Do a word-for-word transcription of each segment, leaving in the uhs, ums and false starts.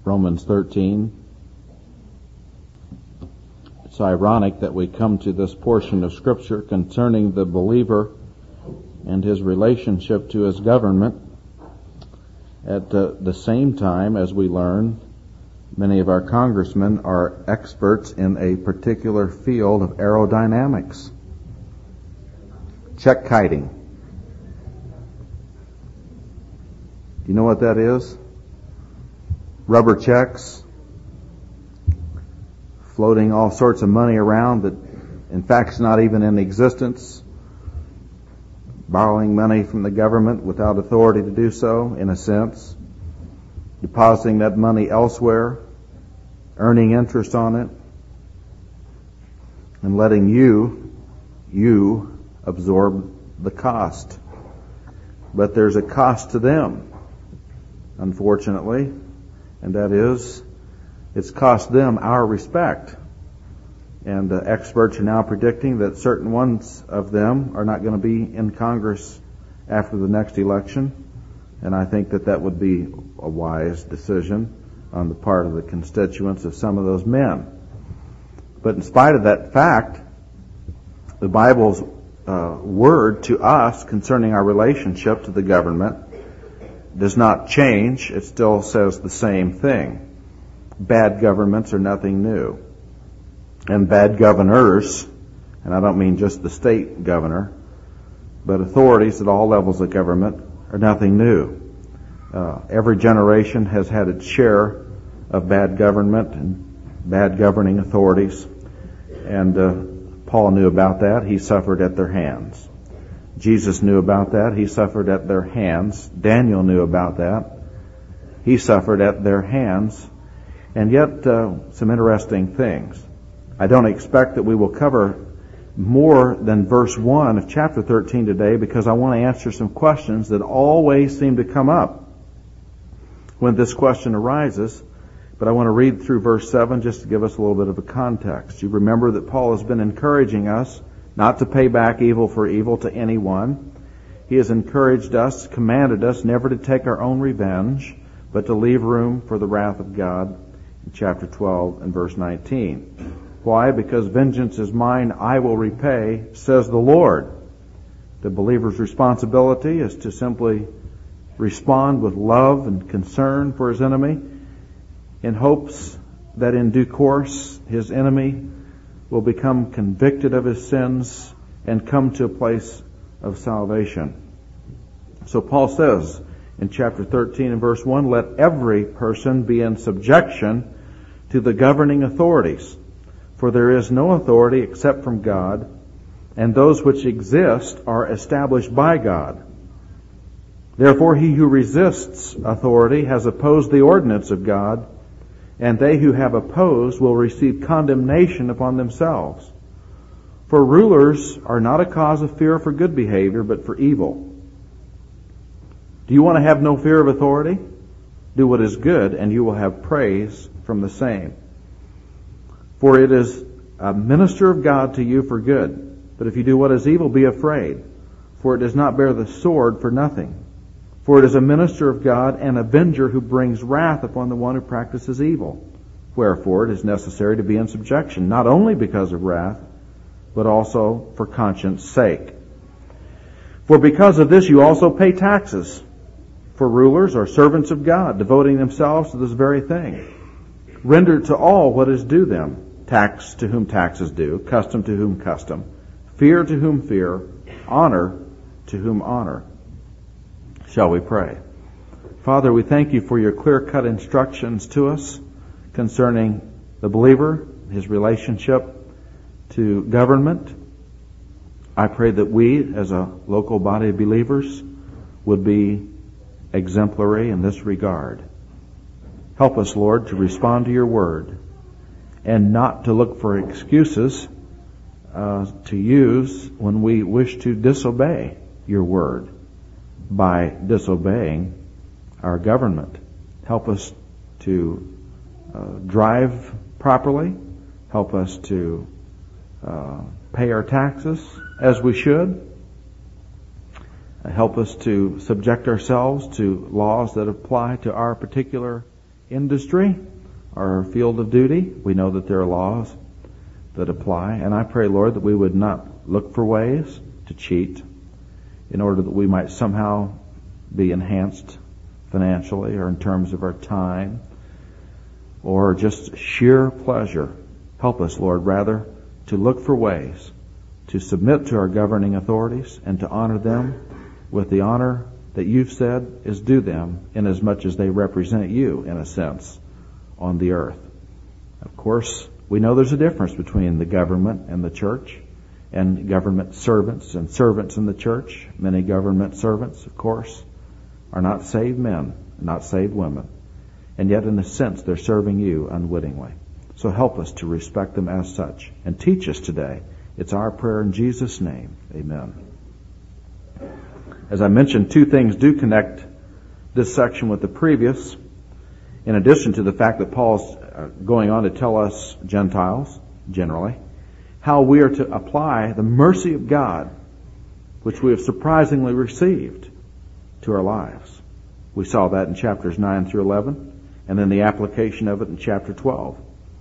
Romans thirteen. It's ironic that we come to this portion of Scripture concerning the believer and his relationship to his government at uh, the same time as we learn many of our congressmen are experts in a particular field of aerodynamics. Check kiting. Do you know what that is? Rubber checks, floating all sorts of money around that in fact is not even in existence, borrowing money from the government without authority to do so, in a sense, depositing that money elsewhere, earning interest on it, and letting you, you absorb the cost. But there's a cost to them, unfortunately, and that is, it's cost them our respect. And uh, experts are now predicting that certain ones of them are not going to be in Congress after the next election. And I think that that would be a wise decision on the part of the constituents of some of those men. But in spite of that fact, the Bible's uh, word to us concerning our relationship to the government does not change. It still says the same thing. Bad governments are nothing new. And bad governors, and I don't mean just the state governor, but authorities at all levels of government are nothing new. Uh, every generation has had its share of bad government and bad governing authorities. And uh, Paul knew about that. He suffered at their hands. Jesus knew about that. He suffered at their hands. Daniel knew about that. He suffered at their hands. And yet, uh, some interesting things. I don't expect that we will cover more than verse one of chapter thirteen today, because I want to answer some questions that always seem to come up when this question arises. But I want to read through verse seven just to give us a little bit of a context. You remember that Paul has been encouraging us not to pay back evil for evil to anyone. He has encouraged us, commanded us never to take our own revenge, but to leave room for the wrath of God in chapter twelve and verse nineteen. Why? Because vengeance is mine, I will repay, says the Lord. The believer's responsibility is to simply respond with love and concern for his enemy, in hopes that in due course his enemy will become convicted of his sins and come to a place of salvation. So Paul says in chapter thirteen and verse one, let every person be in subjection to the governing authorities. For there is no authority except from God, and those which exist are established by God. Therefore he who resists authority has opposed the ordinance of God, and they who have opposed will receive condemnation upon themselves. For rulers are not a cause of fear for good behavior, but for evil. Do you want to have no fear of authority? Do what is good, and you will have praise from the same. For it is a minister of God to you for good. But if you do what is evil, be afraid. For it does not bear the sword for nothing. For it is a minister of God, an avenger who brings wrath upon the one who practices evil. Wherefore it is necessary to be in subjection, not only because of wrath, but also for conscience sake. For because of this you also pay taxes. For rulers are servants of God, devoting themselves to this very thing. Render to all what is due them. Tax to whom tax is due, custom to whom custom, fear to whom fear, honor to whom honor. Shall we pray? Father, we thank you for your clear-cut instructions to us concerning the believer, his relationship to government. I pray that we, as a local body of believers, would be exemplary in this regard. Help us, Lord, to respond to your word and not to look for excuses uh, to use when we wish to disobey your word by disobeying our government. Help us to uh, drive properly. Help us to uh, pay our taxes as we should. Help us to subject ourselves to laws that apply to our particular industry, our field of duty. We know that there are laws that apply. And I pray, Lord, that we would not look for ways to cheat in order that we might somehow be enhanced financially or in terms of our time or just sheer pleasure. Help us, Lord, rather to look for ways to submit to our governing authorities and to honor them with the honor that you've said is due them, inasmuch as they represent you, in a sense, on the earth. Of course, we know there's a difference between the government and the church, and government servants and servants in the church. Many government servants, of course, are not saved men, not saved women, and yet in a sense they're serving you unwittingly. So help us to respect them as such, and teach us today. It's our prayer in Jesus' name. Amen. As I mentioned, two things do connect this section with the previous, in addition to the fact that Paul's going on to tell us, Gentiles, generally, how we are to apply the mercy of God, which we have surprisingly received, to our lives. We saw that in chapters nine through eleven, and then the application of it in chapter twelve.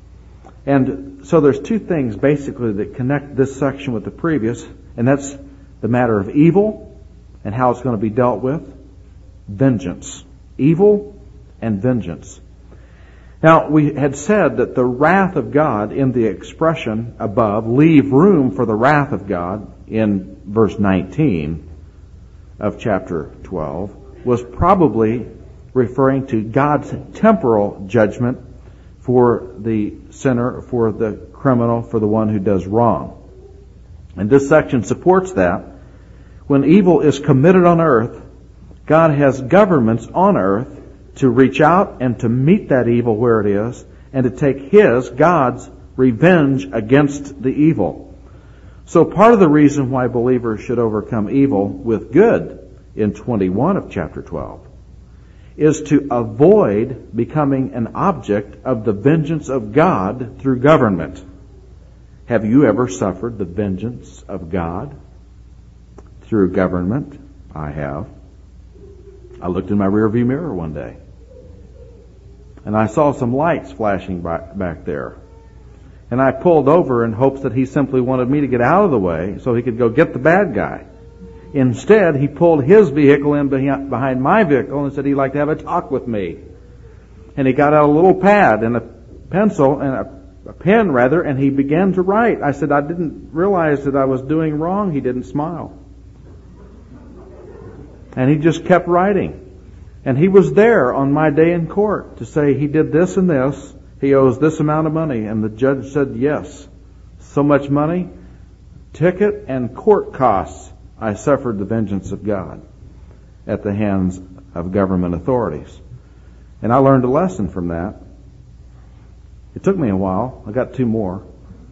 And so there's two things basically that connect this section with the previous, and that's the matter of evil and how it's going to be dealt with. Vengeance. Evil and vengeance. Now, we had said that the wrath of God in the expression above, leave room for the wrath of God in verse nineteen of chapter twelve, was probably referring to God's temporal judgment for the sinner, for the criminal, for the one who does wrong. And this section supports that. When evil is committed on earth, God has governments on earth to reach out and to meet that evil where it is, and to take His, God's, revenge against the evil. So part of the reason why believers should overcome evil with good in twenty-one of chapter twelve is to avoid becoming an object of the vengeance of God through government. Have you ever suffered the vengeance of God through government? I have. I looked in my rearview mirror one day, and I saw some lights flashing back there. And I pulled over in hopes that he simply wanted me to get out of the way so he could go get the bad guy. Instead, he pulled his vehicle in behind my vehicle and said he'd like to have a talk with me. And he got out a little pad and a pencil and a, a pen, rather, and he began to write. I said, I didn't realize that I was doing wrong. He didn't smile. And he just kept writing. And he was there on my day in court to say he did this and this. He owes this amount of money. And the judge said, yes. So much money, ticket and court costs. I suffered the vengeance of God at the hands of government authorities. And I learned a lesson from that. It took me a while. I got two more.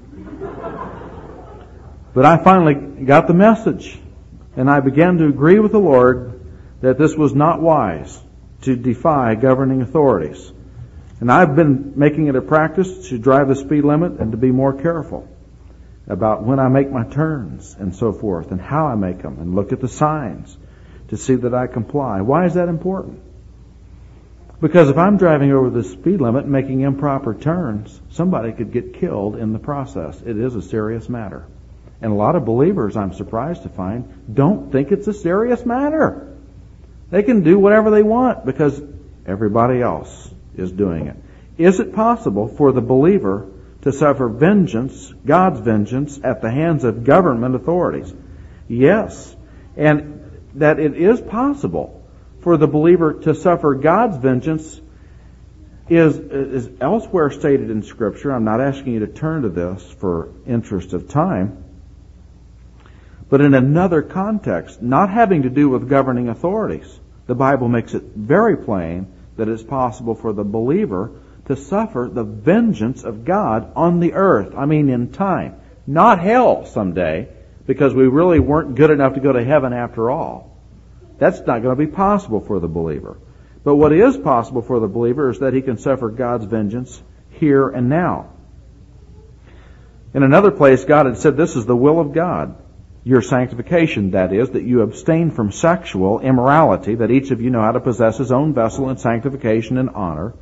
But I finally got the message. And I began to agree with the Lord that this was not wise to defy governing authorities. And I've been making it a practice to drive the speed limit and to be more careful about when I make my turns and so forth, and how I make them, and look at the signs to see that I comply. Why is that important? Because if I'm driving over the speed limit and making improper turns, somebody could get killed in the process. It is a serious matter. And a lot of believers, I'm surprised to find, don't think it's a serious matter. They can do whatever they want because everybody else is doing it. Is it possible for the believer to suffer vengeance, God's vengeance, at the hands of government authorities? Yes. And that it is possible for the believer to suffer God's vengeance is, is elsewhere stated in Scripture. I'm not asking you to turn to this for interest of time. But in another context, not having to do with governing authorities, the Bible makes it very plain that it's possible for the believer to suffer the vengeance of God on the earth. I mean in time. Not hell someday, because we really weren't good enough to go to heaven after all. That's not going to be possible for the believer. But what is possible for the believer is that he can suffer God's vengeance here and now. In another place, God had said this is the will of God. Your sanctification, that is, that you abstain from sexual immorality, that each of you know how to possess his own vessel in sanctification and honor,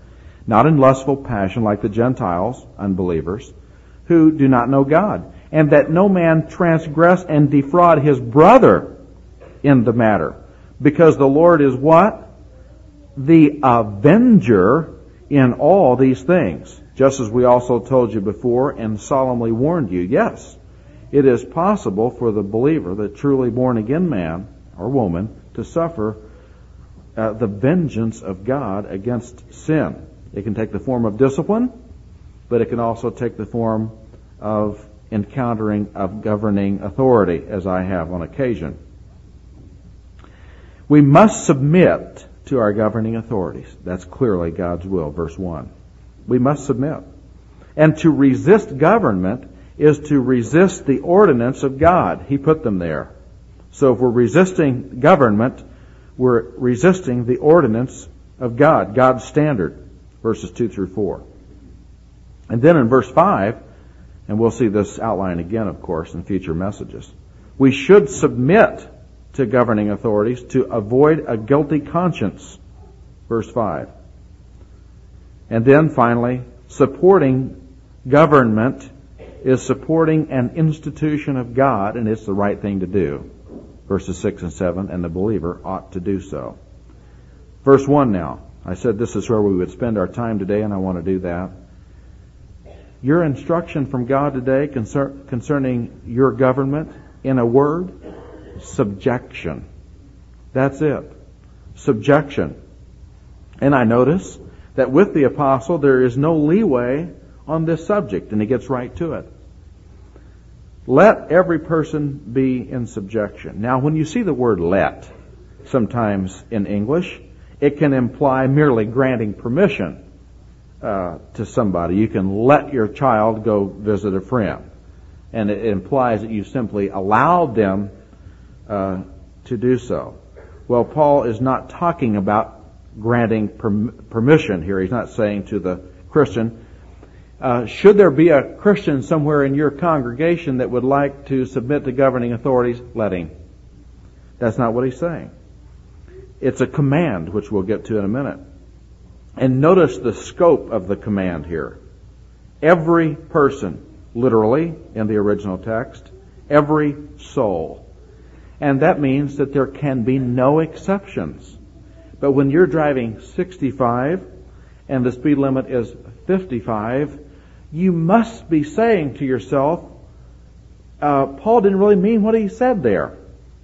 not in lustful passion like the Gentiles, unbelievers, who do not know God, and that no man transgress and defraud his brother in the matter, because the Lord is what? The avenger in all these things, just as we also told you before and solemnly warned you. Yes, it is possible for the believer, the truly born-again man or woman, to suffer uh, the vengeance of God against sin. It can take the form of discipline, but it can also take the form of encountering of governing authority, as I have on occasion. We must submit to our governing authorities. That's clearly God's will, verse one. We must submit. And to resist government is to resist the ordinance of God. He put them there. So if we're resisting government, we're resisting the ordinance of God, God's standard, verses two through four. And then in verse five, and we'll see this outline again, of course, in future messages, we should submit to governing authorities to avoid a guilty conscience, verse five. And then finally, supporting government is supporting an institution of God, and it's the right thing to do, verses six and seven, and the believer ought to do so. Verse one now. I said this is where we would spend our time today, and I want to do that. Your instruction from God today concern, concerning your government, in a word, subjection. That's it. Subjection. And I notice that with the apostle there is no leeway on this subject, and he gets right to it. Let every person be in subjection. Now, when you see the word let, sometimes in English, it can imply merely granting permission uh, to somebody. You can let your child go visit a friend. And it implies that you simply allowed them uh, to do so. Well, Paul is not talking about granting perm- permission here. He's not saying to the Christian, Uh, should there be a Christian somewhere in your congregation that would like to submit to governing authorities, let him. That's not what he's saying. It's a command, which we'll get to in a minute. And notice the scope of the command here. Every person, literally, in the original text, every soul. And that means that there can be no exceptions. But when you're driving sixty-five and the speed limit is fifty-five, you must be saying to yourself, uh, Paul didn't really mean what he said there.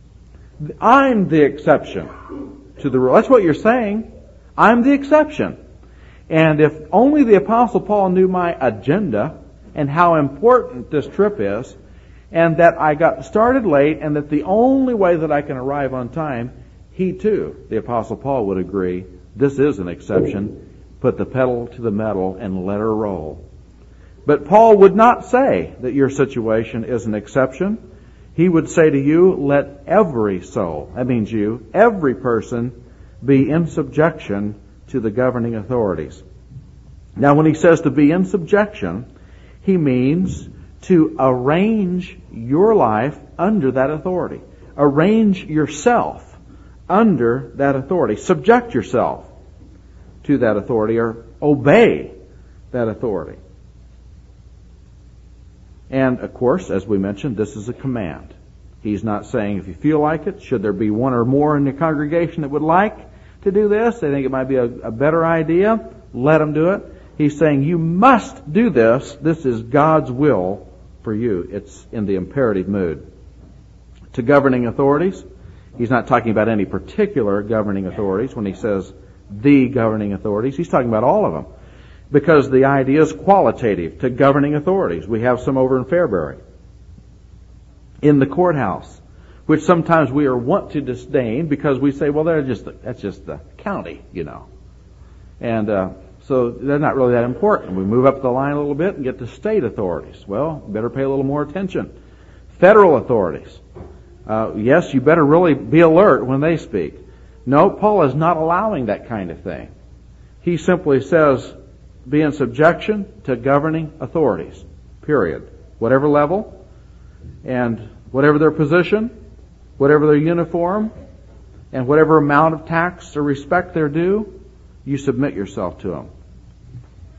I'm the exception to the rule. That's what you're saying. I'm the exception. And if only the Apostle Paul knew my agenda and how important this trip is, and that I got started late, and that the only way that I can arrive on time, he too, the Apostle Paul, would agree, this is an exception. Put the pedal to the metal and let her roll. But Paul would not say that your situation is an exception. He would say to you, let every soul, that means you, every person, be in subjection to the governing authorities. Now, when he says to be in subjection, he means to arrange your life under that authority. Arrange yourself under that authority. Subject yourself to that authority, or obey that authority. And, of course, as we mentioned, this is a command. He's not saying if you feel like it, should there be one or more in the congregation that would like to do this, they think it might be a, a better idea, let them do it. He's saying you must do this. This is God's will for you. It's in the imperative mood. To governing authorities, he's not talking about any particular governing authorities when he says the governing authorities. He's talking about all of them. Because the idea is qualitative to governing authorities. We have some over in Fairbury. In the courthouse, which sometimes we are wont to disdain because we say, well, they're just that's just the county, you know. And uh, so they're not really that important. We move up the line a little bit and get to state authorities. Well, better pay a little more attention. Federal authorities. Uh, yes, you better really be alert when they speak. No, Paul is not allowing that kind of thing. He simply says, be in subjection to governing authorities, period. Whatever level, and whatever their position, whatever their uniform, and whatever amount of tax or respect they're due, you submit yourself to them.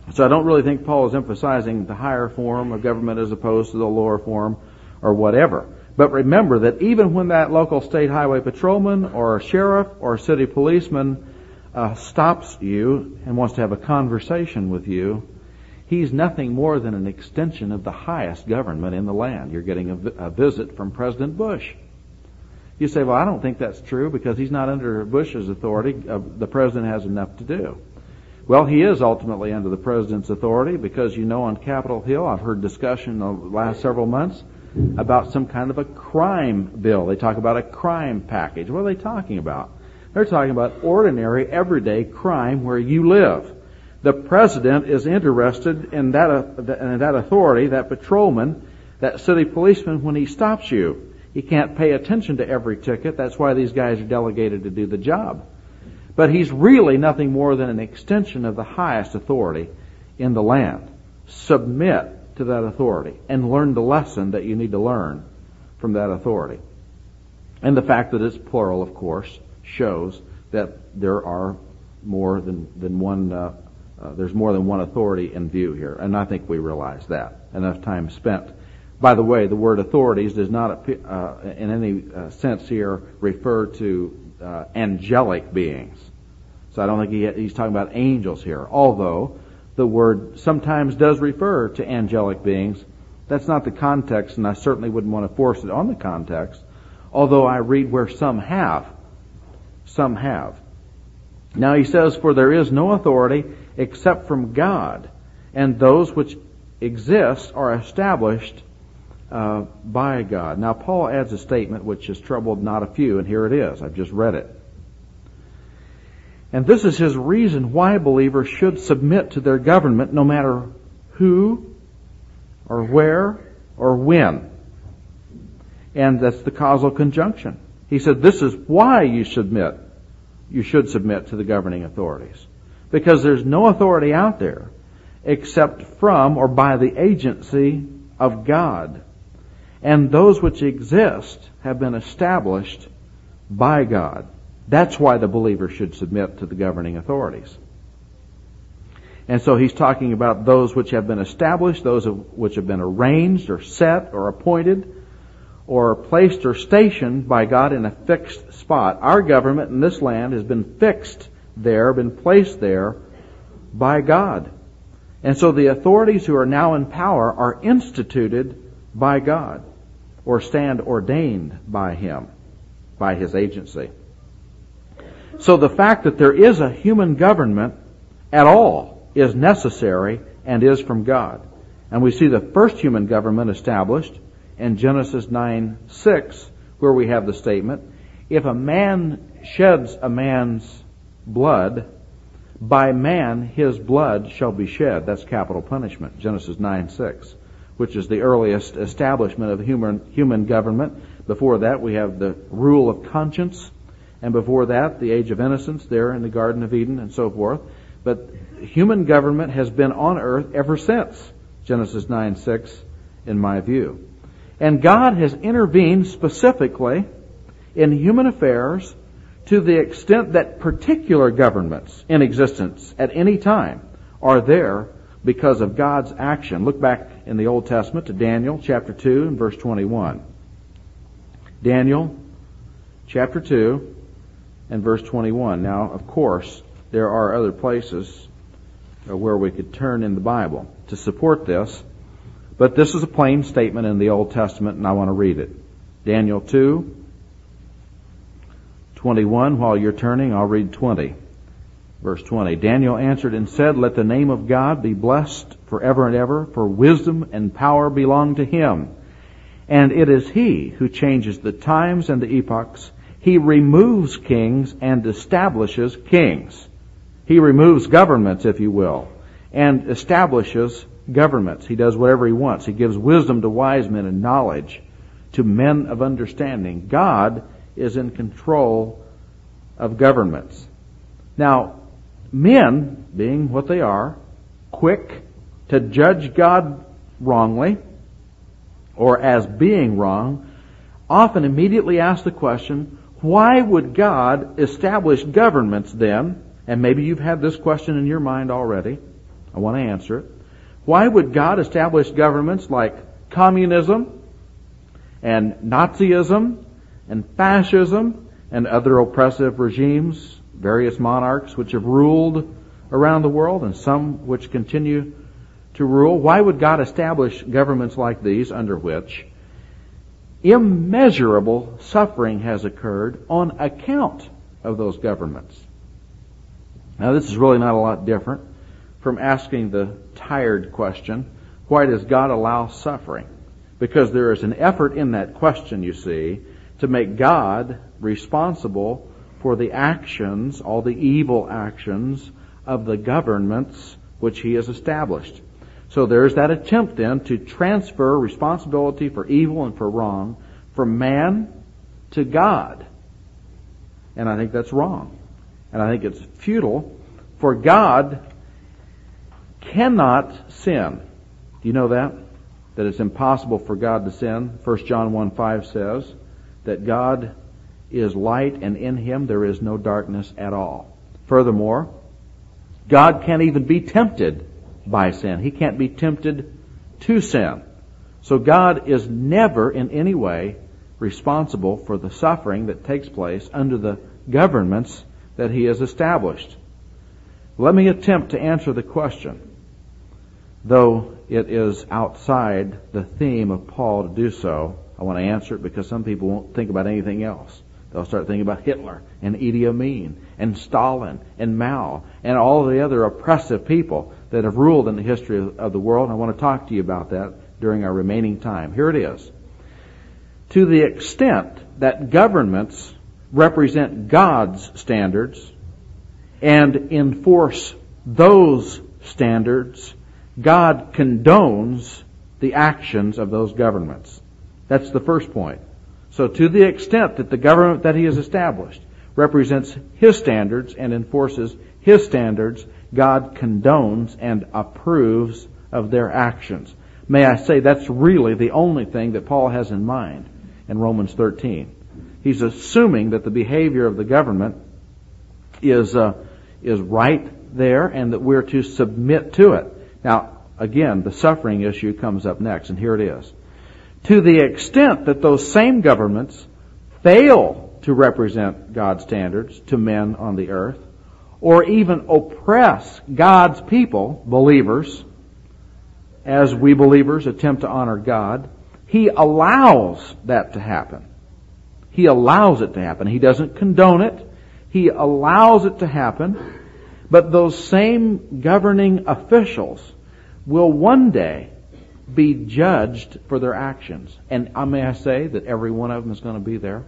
So I don't really think Paul is emphasizing the higher form of government as opposed to the lower form or whatever. But remember that even when that local state highway patrolman or a sheriff or a city policeman uh, stops you and wants to have a conversation with you, he's nothing more than an extension of the highest government in the land. You're getting a, vi- a visit from President Bush. You say, well, I don't think that's true because he's not under Bush's authority. Uh, the president has enough to do. Well, he is ultimately under the president's authority because, you know, on Capitol Hill, I've heard discussion the last several months about some kind of a crime bill. They talk about a crime package. What are they talking about? They're talking about ordinary, everyday crime where you live. The president is interested in that, uh, in that authority, that patrolman, that city policeman, when he stops you. He can't pay attention to every ticket. That's why these guys are delegated to do the job. But he's really nothing more than an extension of the highest authority in the land. Submit to that authority and learn the lesson that you need to learn from that authority. And the fact that it's plural, of course, shows that there are more than, than one, uh, uh, there's more than one authority in view here. And I think we realize that. Enough time spent. By the way, the word authorities does not, uh, in any uh, sense here, refer to Uh, angelic beings. So I don't think he, he's talking about angels here. Although the word sometimes does refer to angelic beings. That's not the context, and I certainly wouldn't want to force it on the context. Although I read where some have. Some have. Now he says, for there is no authority except from God, and those which exist are established Uh, by God. Now, Paul adds a statement which has troubled not a few, and here it is. I've just read it. And this is his reason why believers should submit to their government no matter who or where or when. And that's the causal conjunction. He said this is why you submit. You should submit to the governing authorities. Because there's no authority out there except from or by the agency of God. And those which exist have been established by God. That's why the believer should submit to the governing authorities. And so he's talking about those which have been established, those which have been arranged or set or appointed or placed or stationed by God in a fixed spot. Our government in this land has been fixed there, been placed there by God. And so the authorities who are now in power are instituted by God, or stand ordained by Him, by His agency. So the fact that there is a human government at all is necessary and is from God. And we see the first human government established in Genesis nine six, where we have the statement, if a man sheds a man's blood, by man his blood shall be shed. That's capital punishment, Genesis nine six. Which is the earliest establishment of human human government. Before that, we have the rule of conscience, and before that, the age of innocence there in the Garden of Eden and so forth. But human government has been on earth ever since Genesis nine six, in my view. And God has intervened specifically in human affairs to the extent that particular governments in existence at any time are there because of God's action. Look back in the Old Testament to Daniel chapter two and verse twenty-one. Daniel chapter two and verse twenty-one. Now, of course, there are other places where we could turn in the Bible to support this, but this is a plain statement in the Old Testament, and I want to read it. Daniel two twenty-one. While you're turning, I'll read twenty. Verse twenty, Daniel answered and said, let the name of God be blessed forever and ever, for wisdom and power belong to Him. And it is He who changes the times and the epochs. He removes kings and establishes kings. He removes governments, if you will, and establishes governments. He does whatever He wants. He gives wisdom to wise men and knowledge to men of understanding. God is in control of governments. Now, men, being what they are, quick to judge God wrongly or as being wrong, often immediately ask the question, why would God establish governments then? And maybe you've had this question in your mind already. I want to answer it. Why would God establish governments like communism and Nazism and fascism and other oppressive regimes, various monarchs which have ruled around the world and some which continue to rule? Why would God establish governments like these under which immeasurable suffering has occurred on account of those governments? Now, this is really not a lot different from asking the tired question, why does God allow suffering? Because there is an effort in that question, you see, to make God responsible for the actions, all the evil actions of the governments which He has established. So there's that attempt then to transfer responsibility for evil and for wrong from man to God. And I think that's wrong. And I think it's futile, for God cannot sin. Do you know that? That it's impossible for God to sin. First John one five says that God is light and in Him there is no darkness at all. Furthermore, God can't even be tempted by sin. He can't be tempted to sin. So God is never in any way responsible for the suffering that takes place under the governments that He has established. Let me attempt to answer the question, though it is outside the theme of Paul to do so. I want to answer it because some people won't think about anything else. They'll start thinking about Hitler and Idi Amin and Stalin and Mao and all the other oppressive people that have ruled in the history of, of the world. And I want to talk to you about that during our remaining time. Here it is. To the extent that governments represent God's standards and enforce those standards, God condones the actions of those governments. That's the first point. So to the extent that the government that He has established represents His standards and enforces His standards, God condones and approves of their actions. May I say that's really the only thing that Paul has in mind in Romans thirteen. He's assuming that the behavior of the government is uh, is right there and that we're to submit to it. Now, again, the suffering issue comes up next, and here it is. To the extent that those same governments fail to represent God's standards to men on the earth, or even oppress God's people, believers, as we believers attempt to honor God, He allows that to happen. He allows it to happen. He doesn't condone it. He allows it to happen. But those same governing officials will one day be judged for their actions. And may I say that every one of them is going to be there?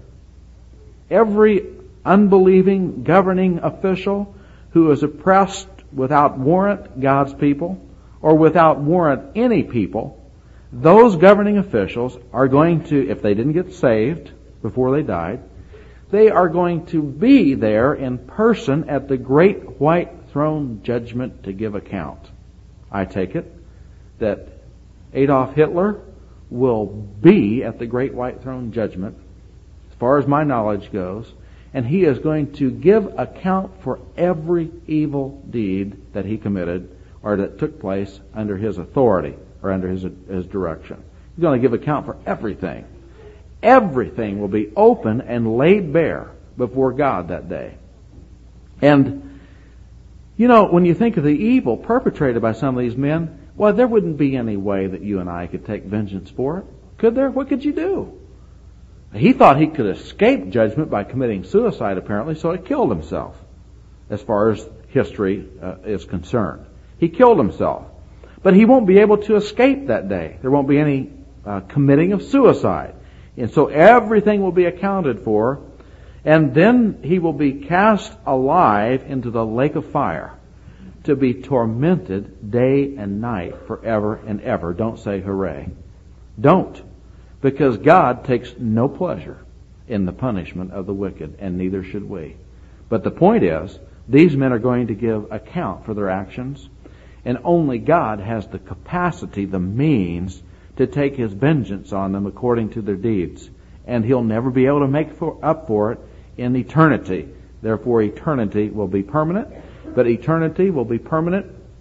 Every unbelieving governing official who has oppressed without warrant God's people, or without warrant any people, those governing officials are going to, if they didn't get saved before they died, they are going to be there in person at the great white throne judgment to give account. I take it that Adolf Hitler will be at the great white throne judgment, as far as my knowledge goes, and he is going to give account for every evil deed that he committed or that took place under his authority or under his, his direction. He's going to give account for everything. Everything will be open and laid bare before God that day. And, you know, when you think of the evil perpetrated by some of these men, well, there wouldn't be any way that you and I could take vengeance for it. Could there? What could you do? He thought he could escape judgment by committing suicide, apparently, so he killed himself, as far as history uh, is concerned. He killed himself. But he won't be able to escape that day. There won't be any uh, committing of suicide. And so everything will be accounted for, and then he will be cast alive into the lake of fire to be tormented day and night forever and ever. Don't say hooray. Don't. Because God takes no pleasure in the punishment of the wicked, and neither should we. But the point is, these men are going to give account for their actions, and only God has the capacity, the means, to take His vengeance on them according to their deeds. And He'll never be able to make for, up for it in eternity. Therefore, eternity will be permanent, but eternity will be permanent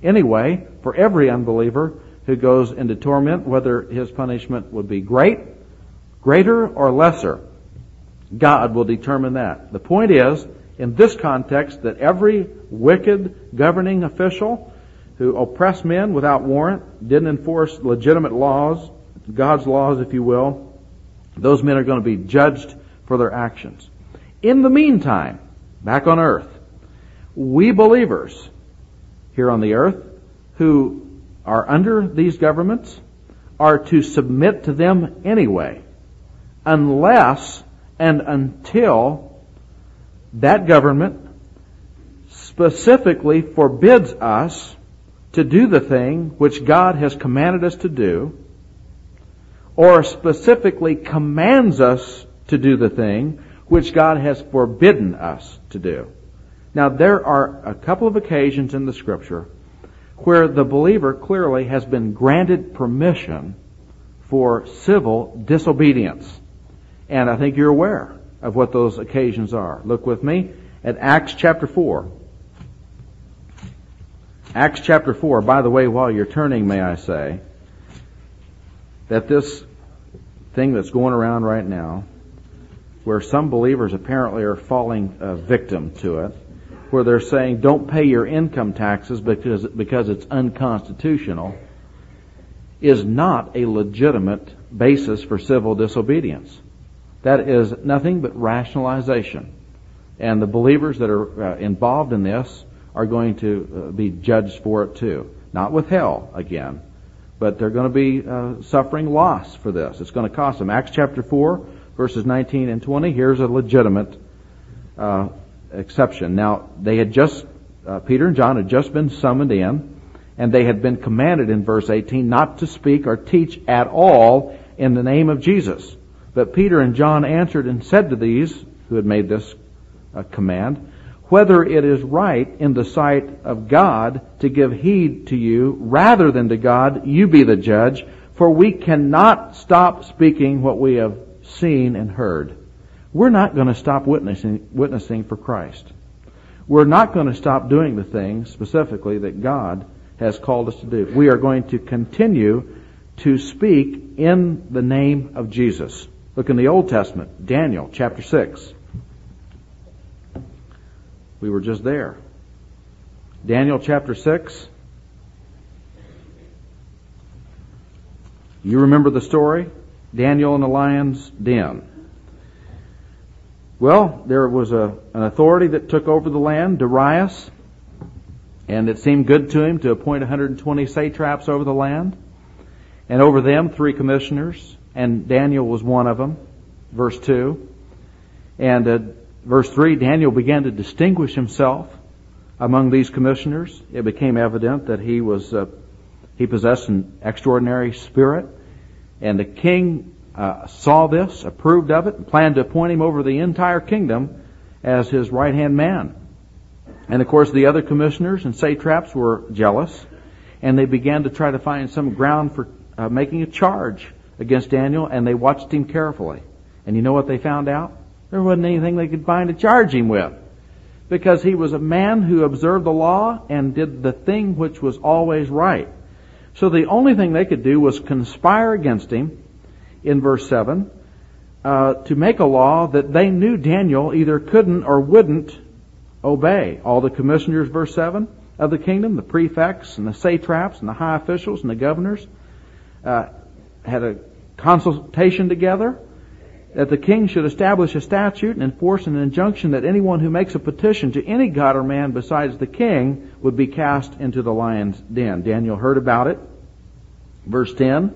anyway for every unbeliever who goes into torment, whether his punishment would be great, greater, or lesser. God will determine that. The point is, in this context, that every wicked governing official who oppressed men without warrant, didn't enforce legitimate laws, God's laws, if you will, those men are going to be judged for their actions. In the meantime, back on earth, we believers here on the earth who are under these governments are to submit to them anyway, unless and until that government specifically forbids us to do the thing which God has commanded us to do, or specifically commands us to do the thing which God has forbidden us to do. Now, there are a couple of occasions in the Scripture where the believer clearly has been granted permission for civil disobedience. And I think you're aware of what those occasions are. Look with me at Acts chapter four. Acts chapter four, by the way, while you're turning, may I say, that this thing that's going around right now, where some believers apparently are falling a victim to it, where they're saying don't pay your income taxes because because it's unconstitutional, is not a legitimate basis for civil disobedience. That is nothing but rationalization. And the believers that are uh, involved in this are going to uh, be judged for it too. Not with hell again, but they're going to be uh, suffering loss for this. It's going to cost them. Acts chapter four, verses nineteen and twenty. Here's a legitimate uh, exception. Now, they had just, uh, Peter and John had just been summoned in, and they had been commanded in verse eighteen not to speak or teach at all in the name of Jesus. But Peter and John answered and said to these who had made this uh, command, whether it is right in the sight of God to give heed to you rather than to God, you be the judge, for we cannot stop speaking what we have seen and heard. We're not going to stop witnessing, witnessing for Christ. We're not going to stop doing the things specifically that God has called us to do. We are going to continue to speak in the name of Jesus. Look in the Old Testament, Daniel chapter six. We were just there. Daniel chapter six. You remember the story? Daniel in the lion's den. Well, there was a, an authority that took over the land, Darius, and it seemed good to him to appoint one hundred twenty satraps over the land, and over them three commissioners, and Daniel was one of them, verse two. And uh, verse three, Daniel began to distinguish himself among these commissioners. It became evident that he was uh, he possessed an extraordinary spirit, and the king Uh, saw this, approved of it, and planned to appoint him over the entire kingdom as his right-hand man. And of course the other commissioners and satraps were jealous, and they began to try to find some ground for uh, making a charge against Daniel, and they watched him carefully. And you know what they found out? There wasn't anything they could find to charge him with, because he was a man who observed the law and did the thing which was always right. So the only thing they could do was conspire against him in verse seven, uh, to make a law that they knew Daniel either couldn't or wouldn't obey. All the commissioners, verse seven, of the kingdom, the prefects and the satraps and the high officials and the governors, uh, had a consultation together that the king should establish a statute and enforce an injunction that anyone who makes a petition to any god or man besides the king would be cast into the lion's den. Daniel heard about it. Verse ten,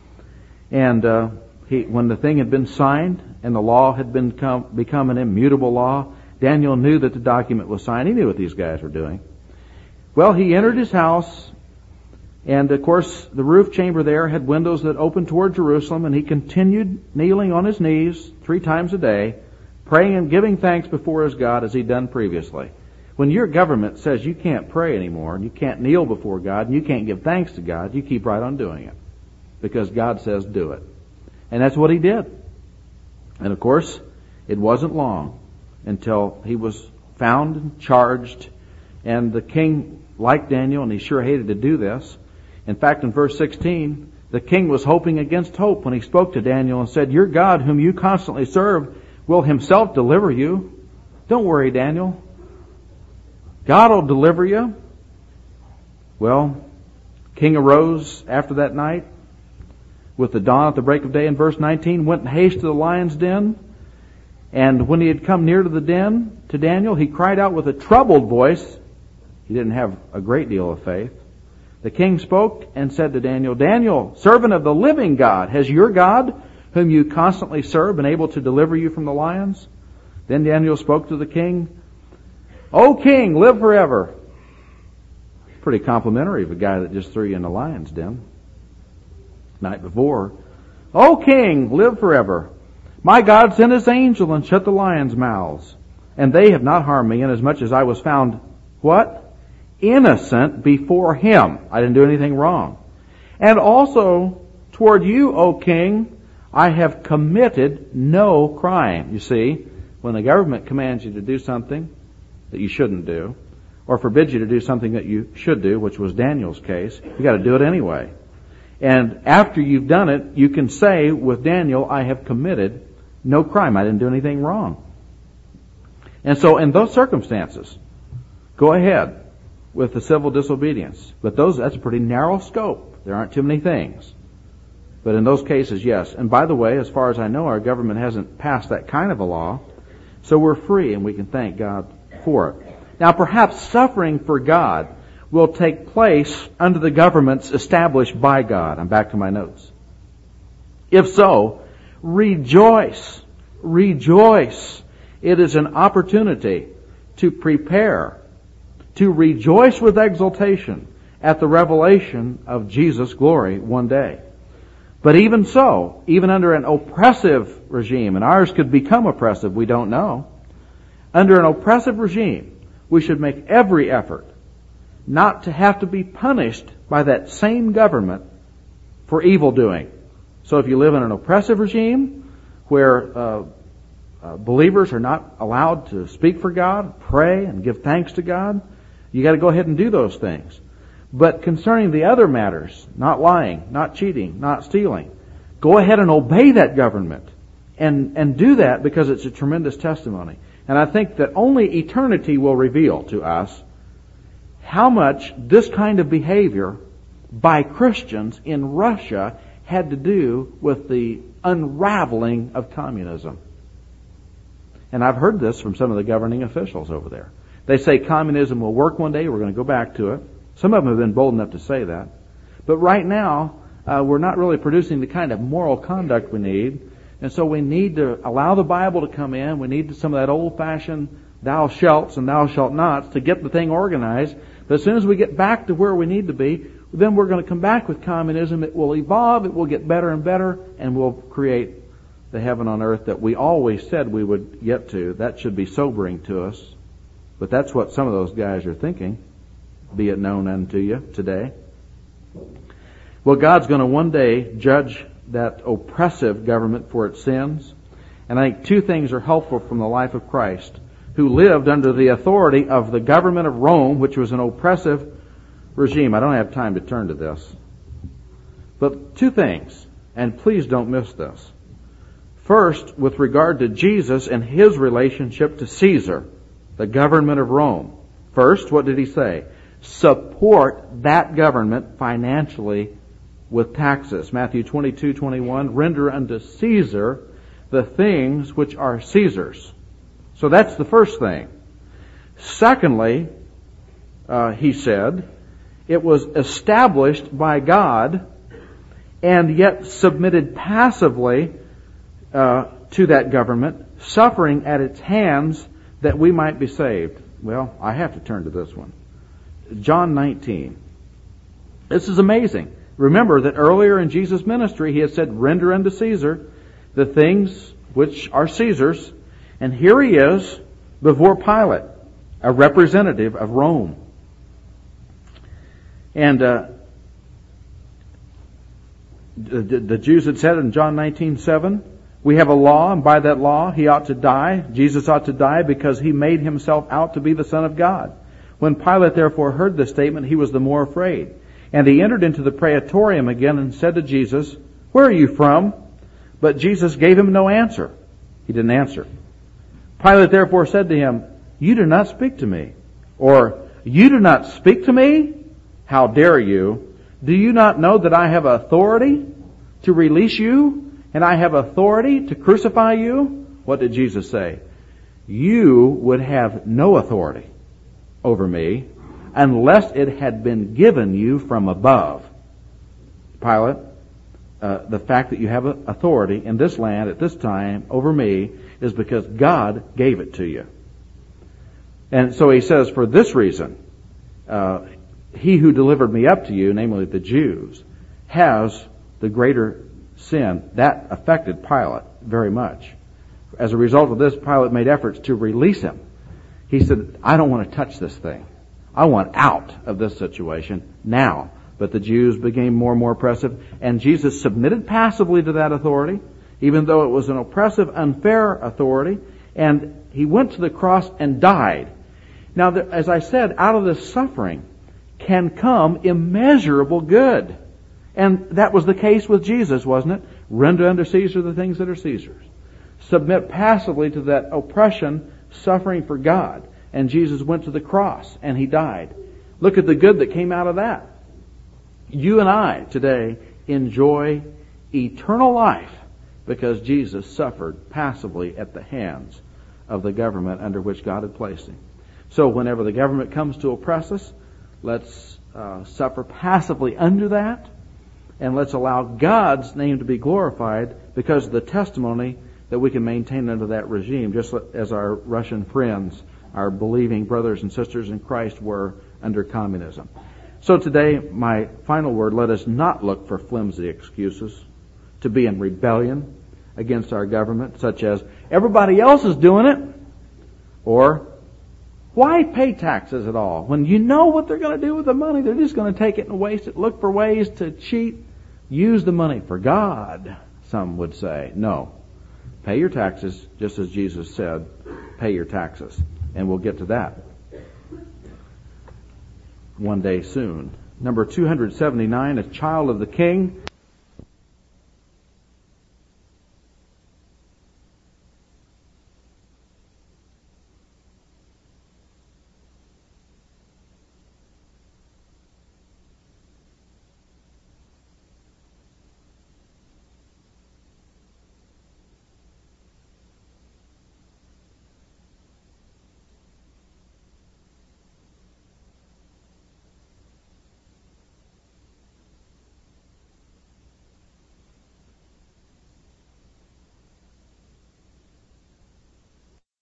And uh, he, when the thing had been signed and the law had been come, become an immutable law, Daniel knew that the document was signed. He knew what these guys were doing. Well, he entered his house, and of course the roof chamber there had windows that opened toward Jerusalem, and he continued kneeling on his knees three times a day, praying and giving thanks before his God as he'd done previously. When your government says you can't pray anymore, and you can't kneel before God, and you can't give thanks to God, you keep right on doing it, because God says do it. And that's what he did. And of course, it wasn't long until he was found and charged, and the king liked Daniel and he sure hated to do this. In fact, in verse sixteen, the king was hoping against hope when he spoke to Daniel and said, "Your God, whom you constantly serve, will himself deliver you. Don't worry, Daniel. God will deliver you." Well, king arose after that night with the dawn at the break of day in verse nineteen, went in haste to the lion's den. And when he had come near to the den, to Daniel, he cried out with a troubled voice. He didn't have a great deal of faith. The king spoke and said to Daniel, "Daniel, servant of the living God, has your God, whom you constantly serve, been able to deliver you from the lions?" Then Daniel spoke to the king, "O king, live forever." Pretty complimentary of a guy that just threw you in the lion's den night before. "O king, live forever. My God sent his angel and shut the lions' mouths, and they have not harmed me, inasmuch as I was found," what? "Innocent before him." I didn't do anything wrong. "And also toward you, O king, I have committed no crime." You see, when the government commands you to do something that you shouldn't do, or forbids you to do something that you should do, which was Daniel's case, you got to do it anyway. And after you've done it, you can say with Daniel, "I have committed no crime. I didn't do anything wrong." And so in those circumstances, go ahead with the civil disobedience. But those, that's a pretty narrow scope. There aren't too many things. But in those cases, yes. And by the way, as far as I know, our government hasn't passed that kind of a law. So we're free and we can thank God for it. Now perhaps suffering for God will take place under the governments established by God. I'm back to my notes. If so, rejoice. Rejoice. It is an opportunity to prepare, to rejoice with exultation at the revelation of Jesus' glory one day. But even so, even under an oppressive regime, and ours could become oppressive, we don't know. Under an oppressive regime, we should make every effort not to have to be punished by that same government for evil doing. So if you live in an oppressive regime where uh, uh, believers are not allowed to speak for God, pray, and give thanks to God, you got to go ahead and do those things. But concerning the other matters, not lying, not cheating, not stealing, go ahead and obey that government and, and do that because it's a tremendous testimony. And I think that only eternity will reveal to us how much this kind of behavior by Christians in Russia had to do with the unraveling of communism. And I've heard this from some of the governing officials over there. They say communism will work one day, we're going to go back to it. Some of them have been bold enough to say that. But right now, uh, we're not really producing the kind of moral conduct we need. And so we need to allow the Bible to come in. We need some of that old-fashioned thou shalts and thou shalt nots to get the thing organized. But as soon as we get back to where we need to be, then we're going to come back with communism. It will evolve, it will get better and better, and we'll create the heaven on earth that we always said we would get to. That should be sobering to us. But that's what some of those guys are thinking. Be it known unto you today. Well, God's going to one day judge that oppressive government for its sins. And I think two things are helpful from the life of Christ, who lived under the authority of the government of Rome, which was an oppressive regime. I don't have time to turn to this. But two things, and please don't miss this. First, with regard to Jesus and his relationship to Caesar, the government of Rome. First, what did he say? Support that government financially with taxes. Matthew twenty-two twenty-one, render unto Caesar the things which are Caesar's. So that's the first thing. Secondly, uh, he said, it was established by God and yet submitted passively uh, to that government, suffering at its hands that we might be saved. Well, I have to turn to this one. John nineteen. This is amazing. Remember that earlier in Jesus' ministry, he had said, render unto Caesar the things which are Caesar's. And here he is before Pilate, a representative of Rome. And uh, the, the Jews had said in John nineteen seven, we have a law, and by that law he ought to die. Jesus ought to die because he made himself out to be the Son of God. When Pilate therefore heard this statement, he was the more afraid. And he entered into the praetorium again and said to Jesus, "Where are you from?" But Jesus gave him no answer. He didn't answer. Pilate therefore said to him, "You do not speak to me." Or, "You do not speak to me? How dare you? Do you not know that I have authority to release you, and I have authority to crucify you?" What did Jesus say? "You would have no authority over me unless it had been given you from above." Pilate, uh, the fact that you have authority in this land at this time over me is because God gave it to you. And so he says, for this reason, uh, he who delivered me up to you, namely the Jews, has the greater sin. That affected Pilate very much. As a result of this, Pilate made efforts to release him. He said, "I don't want to touch this thing. I want out of this situation now." But the Jews became more and more oppressive, and Jesus submitted passively to that authority, even though it was an oppressive, unfair authority, and he went to the cross and died. Now, as I said, out of this suffering can come immeasurable good. And that was the case with Jesus, wasn't it? Render unto Caesar the things that are Caesar's. Submit passively to that oppression, suffering for God. And Jesus went to the cross and he died. Look at the good that came out of that. You and I today enjoy eternal life because Jesus suffered passively at the hands of the government under which God had placed him. So whenever the government comes to oppress us, let's uh, suffer passively under that, and let's allow God's name to be glorified because of the testimony that we can maintain under that regime, just as our Russian friends, our believing brothers and sisters in Christ were under communism. So today, my final word, let us not look for flimsy excuses to be in rebellion against our government, such as, everybody else is doing it, or, why pay taxes at all? When you know what they're going to do with the money, they're just going to take it and waste it. Look for ways to cheat. Use the money for God, some would say. No. Pay your taxes, just as Jesus said, pay your taxes. And we'll get to that one day soon. Number two hundred seventy-nine, a child of the King.